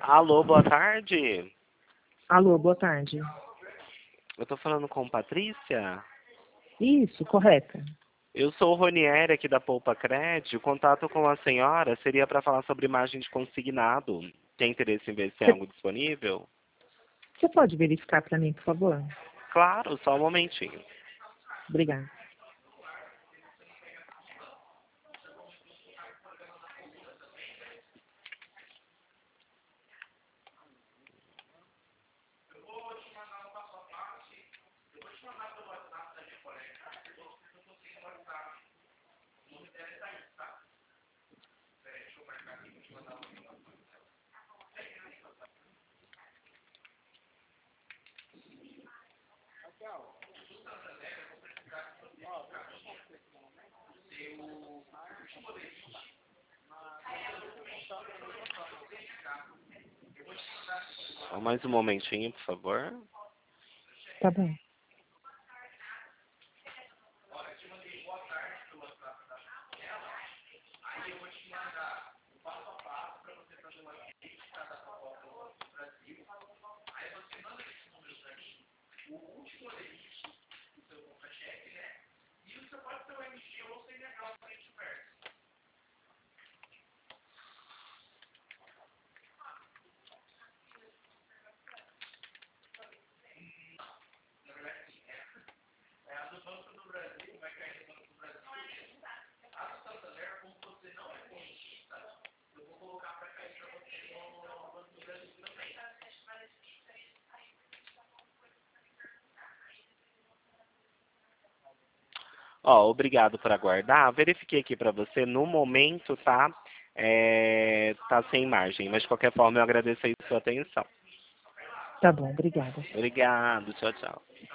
Alô, boa tarde. Alô, boa tarde. Eu tô falando com Patrícia. Isso, correto. Eu sou o Ronieri aqui da Poupa Cred. O contato com a senhora seria para falar sobre imagem de consignado. Tem interesse em ver se tem algo disponível? Você pode verificar para mim, por favor? Claro, só um momentinho. Obrigada. Só mais um momentinho, por favor. Tá bom. Ó, obrigado por aguardar. Verifiquei aqui para você. No momento, tá? Tá sem margem. Mas, de qualquer forma, eu agradeço aí a sua atenção. Tá bom, obrigada. Obrigado. Tchau, tchau.